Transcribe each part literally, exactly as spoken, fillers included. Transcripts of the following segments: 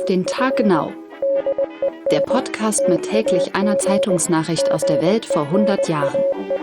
den Tag genau. Der Podcast mit täglich einer Zeitungsnachricht aus der Welt vor hundert Jahren.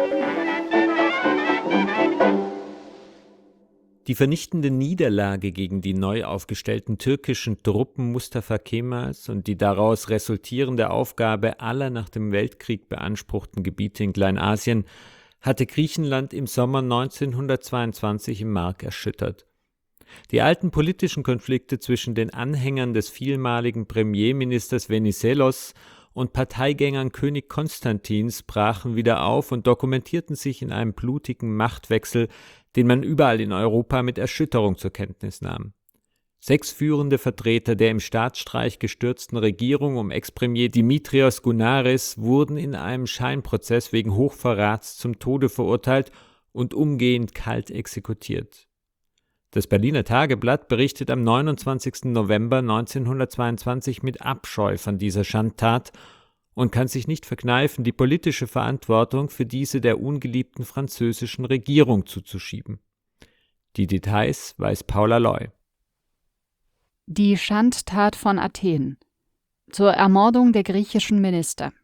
Die vernichtende Niederlage gegen die neu aufgestellten türkischen Truppen Mustafa Kemals und die daraus resultierende Aufgabe aller nach dem Weltkrieg beanspruchten Gebiete in Kleinasien hatte Griechenland im Sommer neunzehnhundertzweiundzwanzig im Mark erschüttert. Die alten politischen Konflikte zwischen den Anhängern des vielmaligen Premierministers Venizelos und Parteigängern König Konstantins brachen wieder auf und dokumentierten sich in einem blutigen Machtwechsel, den man überall in Europa mit Erschütterung zur Kenntnis nahm. Sechs führende Vertreter der im Staatsstreich gestürzten Regierung um Ex-Premier Dimitrios Gounaris wurden in einem Scheinprozess wegen Hochverrats zum Tode verurteilt und umgehend kalt exekutiert. Das Berliner Tageblatt berichtet am neunundzwanzigsten November neunzehnhundertzweiundzwanzig mit Abscheu von dieser Schandtat und kann sich nicht verkneifen, die politische Verantwortung für diese der ungeliebten französischen Regierung zuzuschieben. Die Details weiß Paula Loy. Die Schandtat von Athen. Zur Ermordung der griechischen Minister.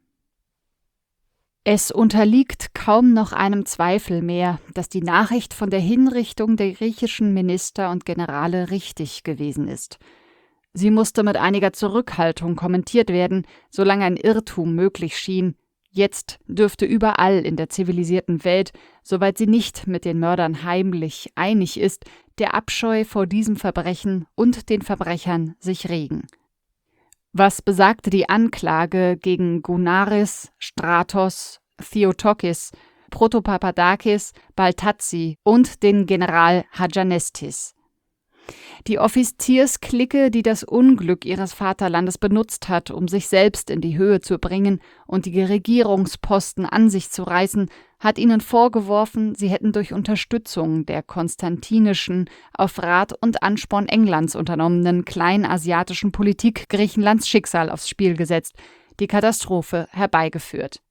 Es unterliegt kaum noch einem Zweifel mehr, dass die Nachricht von der Hinrichtung der griechischen Minister und Generale richtig gewesen ist. Sie musste mit einiger Zurückhaltung kommentiert werden, solange ein Irrtum möglich schien. Jetzt dürfte überall in der zivilisierten Welt, soweit sie nicht mit den Mördern heimlich einig ist, der Abscheu vor diesem Verbrechen und den Verbrechern sich regen. Was besagte die Anklage gegen Gounaris, Stratos, Theotokis, Protopapadakis, Baltazzi und den General Hadjanestis? Die Offiziersklicke, die das Unglück ihres Vaterlandes benutzt hat, um sich selbst in die Höhe zu bringen und die Regierungsposten an sich zu reißen, hat ihnen vorgeworfen, sie hätten durch Unterstützung der konstantinischen, auf Rat und Ansporn Englands unternommenen kleinasiatischen Politik Griechenlands Schicksal aufs Spiel gesetzt, die Katastrophe herbeigeführt.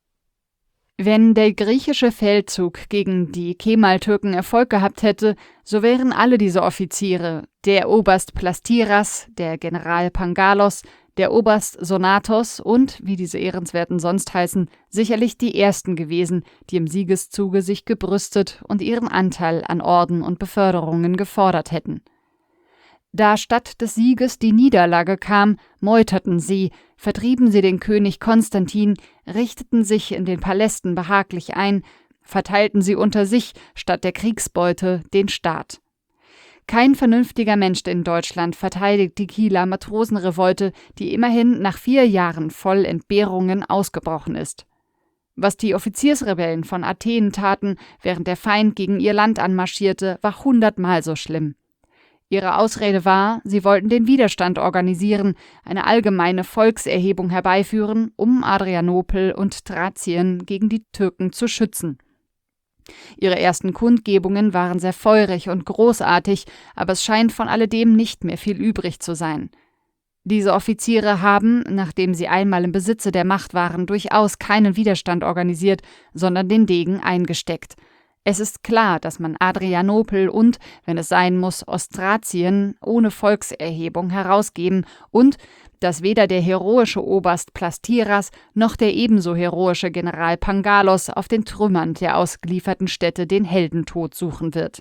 Wenn der griechische Feldzug gegen die Kemaltürken Erfolg gehabt hätte, so wären alle diese Offiziere, der Oberst Plastiras, der General Pangalos, der Oberst Sonatos und, wie diese Ehrenswerten sonst heißen, sicherlich die Ersten gewesen, die im Siegeszuge sich gebrüstet und ihren Anteil an Orden und Beförderungen gefordert hätten. Da statt des Sieges die Niederlage kam, meuterten sie, vertrieben sie den König Konstantin, richteten sich in den Palästen behaglich ein, verteilten sie unter sich statt der Kriegsbeute den Staat. Kein vernünftiger Mensch in Deutschland verteidigt die Kieler Matrosenrevolte, die immerhin nach vier Jahren voll Entbehrungen ausgebrochen ist. Was die Offiziersrebellen von Athen taten, während der Feind gegen ihr Land anmarschierte, war hundertmal so schlimm. Ihre Ausrede war, sie wollten den Widerstand organisieren, eine allgemeine Volkserhebung herbeiführen, um Adrianopel und Thrazien gegen die Türken zu schützen. Ihre ersten Kundgebungen waren sehr feurig und großartig, aber es scheint von alledem nicht mehr viel übrig zu sein. Diese Offiziere haben, nachdem sie einmal im Besitze der Macht waren, durchaus keinen Widerstand organisiert, sondern den Degen eingesteckt. Es ist klar, dass man Adrianopel und, wenn es sein muss, Ostrazien ohne Volkserhebung herausgeben und dass weder der heroische Oberst Plastiras noch der ebenso heroische General Pangalos auf den Trümmern der ausgelieferten Städte den Heldentod suchen wird.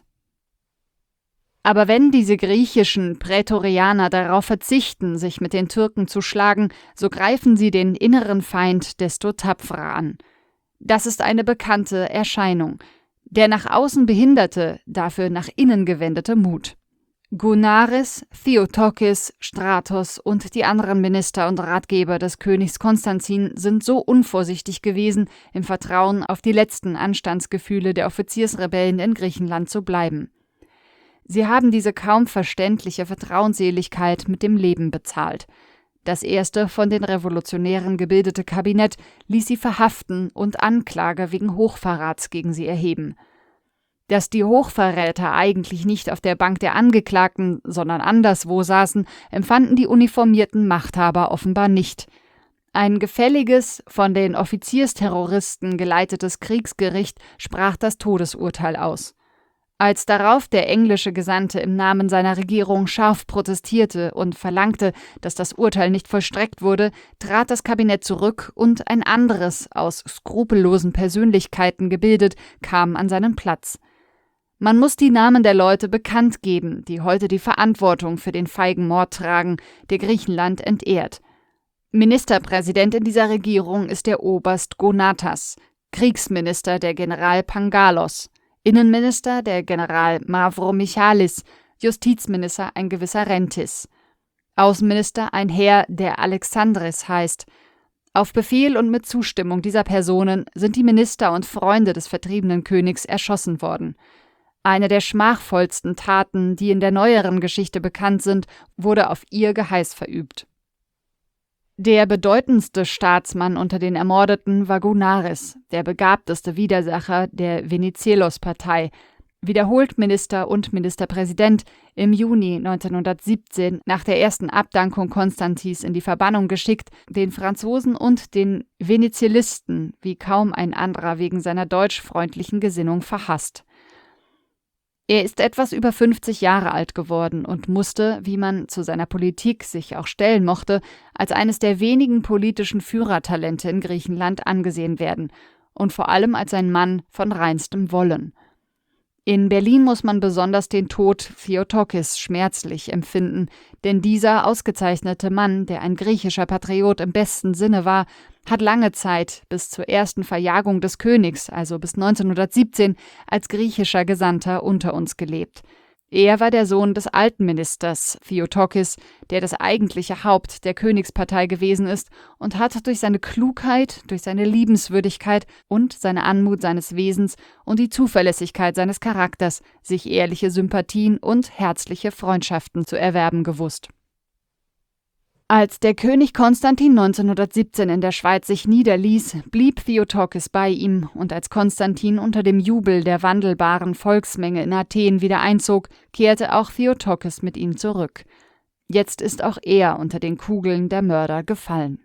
Aber wenn diese griechischen Prätorianer darauf verzichten, sich mit den Türken zu schlagen, so greifen sie den inneren Feind desto tapferer an. Das ist eine bekannte Erscheinung. Der nach außen behinderte, dafür nach innen gewendete Mut. Gounaris, Theotokis, Stratos und die anderen Minister und Ratgeber des Königs Konstantin sind so unvorsichtig gewesen, im Vertrauen auf die letzten Anstandsgefühle der Offiziersrebellen in Griechenland zu bleiben. Sie haben diese kaum verständliche Vertrauensseligkeit mit dem Leben bezahlt. Das erste von den Revolutionären gebildete Kabinett ließ sie verhaften und Anklage wegen Hochverrats gegen sie erheben. Dass die Hochverräter eigentlich nicht auf der Bank der Angeklagten, sondern anderswo saßen, empfanden die uniformierten Machthaber offenbar nicht. Ein gefälliges, von den Offiziersterroristen geleitetes Kriegsgericht sprach das Todesurteil aus. Als darauf der englische Gesandte im Namen seiner Regierung scharf protestierte und verlangte, dass das Urteil nicht vollstreckt wurde, trat das Kabinett zurück und ein anderes, aus skrupellosen Persönlichkeiten gebildet, kam an seinen Platz. Man muss die Namen der Leute bekannt geben, die heute die Verantwortung für den feigen Mord tragen, der Griechenland entehrt. Ministerpräsident in dieser Regierung ist der Oberst Gonatas, Kriegsminister der General Pangalos, Innenminister der General Mavromichalis, Justizminister ein gewisser Rentis, Außenminister ein Herr, der Alexandris heißt. Auf Befehl und mit Zustimmung dieser Personen sind die Minister und Freunde des vertriebenen Königs erschossen worden. Eine der schmachvollsten Taten, die in der neueren Geschichte bekannt sind, wurde auf ihr Geheiß verübt. Der bedeutendste Staatsmann unter den Ermordeten war Gonaris, der begabteste Widersacher der Venizelos-Partei, wiederholt Minister und Ministerpräsident, im Juni neunzehnhundertsiebzehn nach der ersten Abdankung Konstantins in die Verbannung geschickt, den Franzosen und den Venezialisten wie kaum ein anderer wegen seiner deutschfreundlichen Gesinnung verhasst. Er ist etwas über fünfzig Jahre alt geworden und musste, wie man zu seiner Politik sich auch stellen mochte, als eines der wenigen politischen Führertalente in Griechenland angesehen werden und vor allem als ein Mann von reinstem Wollen. In Berlin muss man besonders den Tod Theotokis schmerzlich empfinden, denn dieser ausgezeichnete Mann, der ein griechischer Patriot im besten Sinne war, hat lange Zeit, bis zur ersten Verjagung des Königs, also bis neunzehnhundertsiebzehn, als griechischer Gesandter unter uns gelebt. Er war der Sohn des alten Ministers Theotokis, der das eigentliche Haupt der Königspartei gewesen ist und hat durch seine Klugheit, durch seine Liebenswürdigkeit und seine Anmut seines Wesens und die Zuverlässigkeit seines Charakters sich ehrliche Sympathien und herzliche Freundschaften zu erwerben gewusst. Als der König Konstantin neunzehnhundertsiebzehn in der Schweiz sich niederließ, blieb Theotokis bei ihm, und als Konstantin unter dem Jubel der wandelbaren Volksmenge in Athen wieder einzog, kehrte auch Theotokis mit ihm zurück. Jetzt ist auch er unter den Kugeln der Mörder gefallen.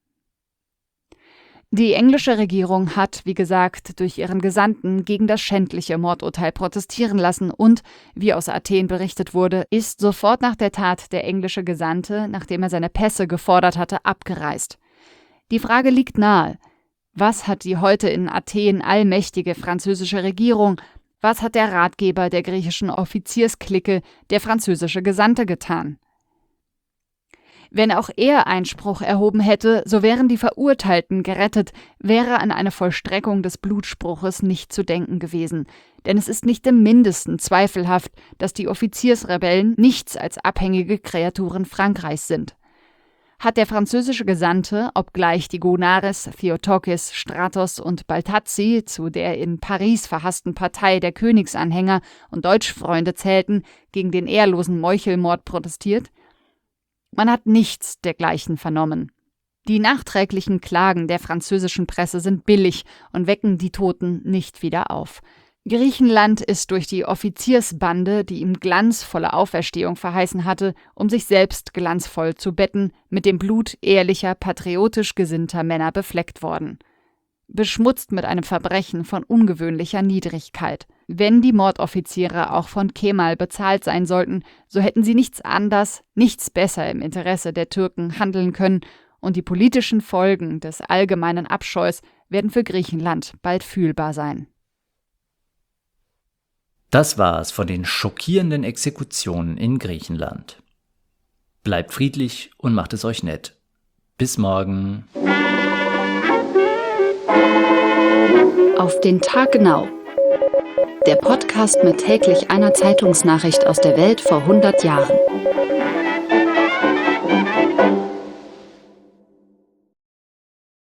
Die englische Regierung hat, wie gesagt, durch ihren Gesandten gegen das schändliche Mordurteil protestieren lassen und, wie aus Athen berichtet wurde, ist sofort nach der Tat der englische Gesandte, nachdem er seine Pässe gefordert hatte, abgereist. Die Frage liegt nahe: Was hat die heute in Athen allmächtige französische Regierung, was hat der Ratgeber der griechischen Offiziersklicke, der französische Gesandte, getan? Wenn auch er Einspruch erhoben hätte, so wären die Verurteilten gerettet, wäre an eine Vollstreckung des Blutspruches nicht zu denken gewesen. Denn es ist nicht im Mindesten zweifelhaft, dass die Offiziersrebellen nichts als abhängige Kreaturen Frankreichs sind. Hat der französische Gesandte, obgleich die Gonaris, Theotokis, Stratos und Baltazzi zu der in Paris verhassten Partei der Königsanhänger und Deutschfreunde zählten, gegen den ehrlosen Meuchelmord protestiert? Man hat nichts dergleichen vernommen. Die nachträglichen Klagen der französischen Presse sind billig und wecken die Toten nicht wieder auf. Griechenland ist durch die Offiziersbande, die ihm glanzvolle Auferstehung verheißen hatte, um sich selbst glanzvoll zu betten, mit dem Blut ehrlicher, patriotisch gesinnter Männer befleckt worden. Beschmutzt mit einem Verbrechen von ungewöhnlicher Niedrigkeit. Wenn die Mordoffiziere auch von Kemal bezahlt sein sollten, so hätten sie nichts anders, nichts besser im Interesse der Türken handeln können, und die politischen Folgen des allgemeinen Abscheus werden für Griechenland bald fühlbar sein. Das war's von den schockierenden Exekutionen in Griechenland. Bleibt friedlich und macht es euch nett. Bis morgen. Auf den Tag genau. Der Podcast mit täglich einer Zeitungsnachricht aus der Welt vor hundert Jahren.